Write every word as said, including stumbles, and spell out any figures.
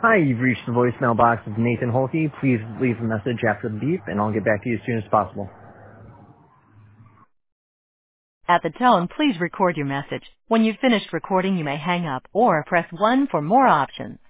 Hi, you've reached the voicemail box of Nathan Holke. Please leave a message after the beep, and I'll get back to you as soon as possible. At the tone, please record your message. When you've finished recording, you may hang up or press one for more options.